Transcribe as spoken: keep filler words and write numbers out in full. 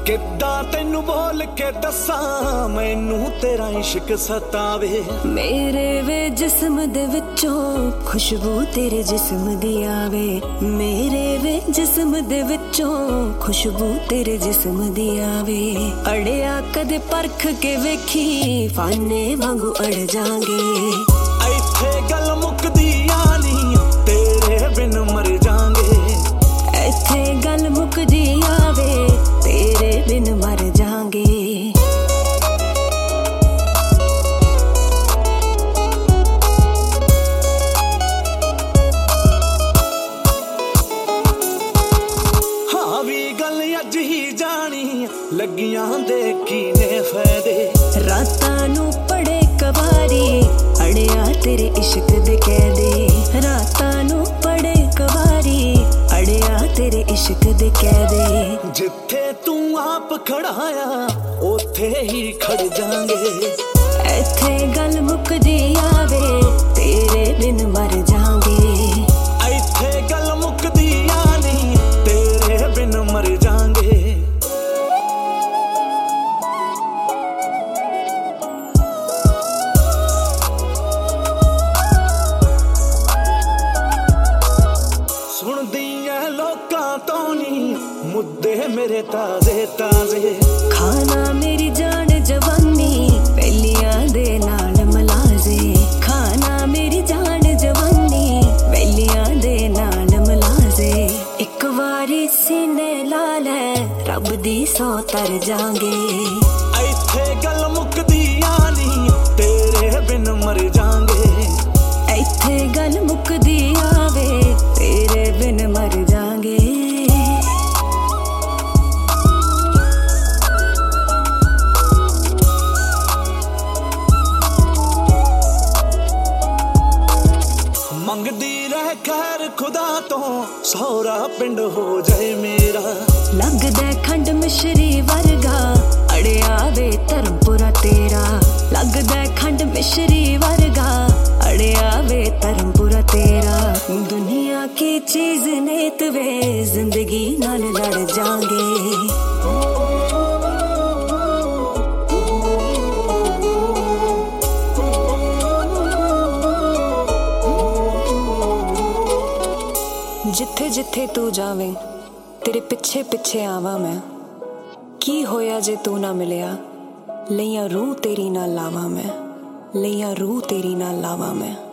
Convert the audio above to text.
ਕਿੱਦਾਂ ਤੈਨੂੰ ਬੋਲ ਕੇ ਦੱਸਾਂ ਮੈਨੂੰ ਤੇਰਾ ਇਸ਼ਕ ਸਤਾਵੇ। ਮੇਰੇ ਵੇ ਜਿਸਮ ਦੇ ਵਿੱਚੋਂ ਖੁਸ਼ਬੂ ਤੇਰੇ ਜਿਸਮ ਦੀ ਆਵੇ। ਮੇਰੇ ਵੇ ਜਿਸਮ ਦੇ ਵਿੱਚੋਂ ਖੁਸ਼ਬੂ ਤੇਰੇ ਜਿਸਮ ਦੀ ਆਵੇ। ਅੜਿਆ ਕਦੇ ਪਰਖ ਕੇ ਵੇਖੀ ਫਾਨੇ ਵਾਂਗੂ ਅੜ ਜਾਾਂਗੇ। ਇੱਥੇ ਗੱਲ ਮੁੱਕਦੀ ਆ ਨੀ ਤੇਰੇ ਬਿਨ ਮਰ ਜਾਾਂਗੇ। ਇੱਥੇ ਗੱਲ ਮੁੱਕਦੀ ਆਵੇ ਤੇਰੇ ਬਿਨ ਮਰ ਜਾਾਂਗੇ। ਹਾਂ ਵੀ ਗੱਲ ਅੱਜ ਹੀ ਜਾਣੀ ਲੱਗੀਆਂ ਦੇਖੀ ਨੇ ਫਾਇਦੇ। ਰਾਤਾਂ ਨੂੰ ਪੜੇ ਕਵਾਰੀ ਅੜਿਆ ਤੇਰੇ ਇਸ਼ਕ ਦੇ ਕਹਿਦੇ। ਰਾਤਾਂ ਨੂੰ ਪੜੇ ਕਵਾਰੀ ਅੜਿਆ ਤੇਰੇ ਇਸ਼ਕ ਦੇ ਕਹਿਦੇ। ਜਿੱਥੇ ਤੂੰ ਆਪ ਖੜਾਇਆ ਉੱਥੇ ਹੀ ਖੜ ਜਾਾਂਗੇ। ਇੱਥੇ ਗੱਲ ਮੁੱਕਦੀ ਆਵੇ ਤੇਰੇ ਬਿਨ ਮਰ ਜਾਾਂਗੇ। ਇੱਥੇ ਗੱਲ ਮੁੱਕਦੀ ਆ ਨੀ ਤੇਰੇ ਬਿਨ ਮਰ ਜਾਾਂਗੇ। ਸੁਣਦੀ ਐ ਲੋਕਾਂ ਤੋਂ ਨੀ ਮੁੱਦੇ ਮੇਰੇ ਤਾਜ਼ੇ ਤਾਜ਼ੇ। ਖਾਣਾ ਮੇਰੀ ਜਾਨ ਜਵਾਨੀ ਪਹਿਲੀਆਂ ਦੇ ਨਾਲ ਮਲਾਜ਼ੇ। ਖਾਣਾ ਮੇਰੀ ਜਾਨ ਜਵਾਨੀ ਪਹਿਲੀਆਂ ਦੇ ਨਾਲ ਮਲਾਜ਼ੇ। ਇੱਕ ਵਾਰੀ ਸੀਨੇ ਲਾ ਲੈ ਰੱਬ ਦੀ ਸੌ ਤਰ ਜਾਾਂਗੇ। ਇੱਥੇ ਗੱਲ ਮੁੱਕਦੀ ਆ ਨੀ ਤੇਰੇ ਬਿਨ ਮਰ ਜਾਾਂਗੇ। ਇੱਥੇ ਗੱਲ ਮੁੱਕਦੀ ਆਵੇ ਤੇਰੇ ਬਿਨ ਮਰ ਜਾਾਂਗੇ। ਮੰਗਦੀ ਰਹਿ ਖੈਰ ਖੁਦਾ ਤੋਂ ਸਹੁਰਾ ਪਿੰਡ ਹੋ ਜਾਏ ਮੇਰਾ। ਲੱਗਦਾ ਖੰਡ ਮਿਸ਼ਰੀ ਵਰਗਾ ਅੜਿਆ ਵੇ ਧਰਮਪੁਰਾ ਤੇਰਾ। ਲੱਗਦਾ ਖੰਡ ਮਿਸ਼ਰੀ ਵਰਗਾ ਅੜਿਆ ਵੇ ਧਰਮਪੁਰਾ ਤੇਰਾ। ਦੁਨੀਆ ਕੀ ਚੀਜ਼ ਨੇਤ ਵੇ ਜ਼ਿੰਦਗੀ ਨਾਲ ਲੜ ਜਾਾਂਗੇ। ਜਿੱਥੇ ਜਿੱਥੇ ਤੂੰ ਜਾਵੇਂ ਤੇਰੇ ਪਿੱਛੇ ਪਿੱਛੇ ਆਵਾਂ ਮੈਂ। ਕੀ ਹੋਇਆ ਜੇ ਤੂੰ ਨਾ ਮਿਲਿਆ ਲਈਆਂ ਰੂਹ ਤੇਰੀ ਨਾਲ ਲਾਵਾਂ ਮੈਂ। ਲਈਆਂ ਰੂਹ ਤੇਰੀ ਨਾਲ ਲਾਵਾਂ ਮੈਂ।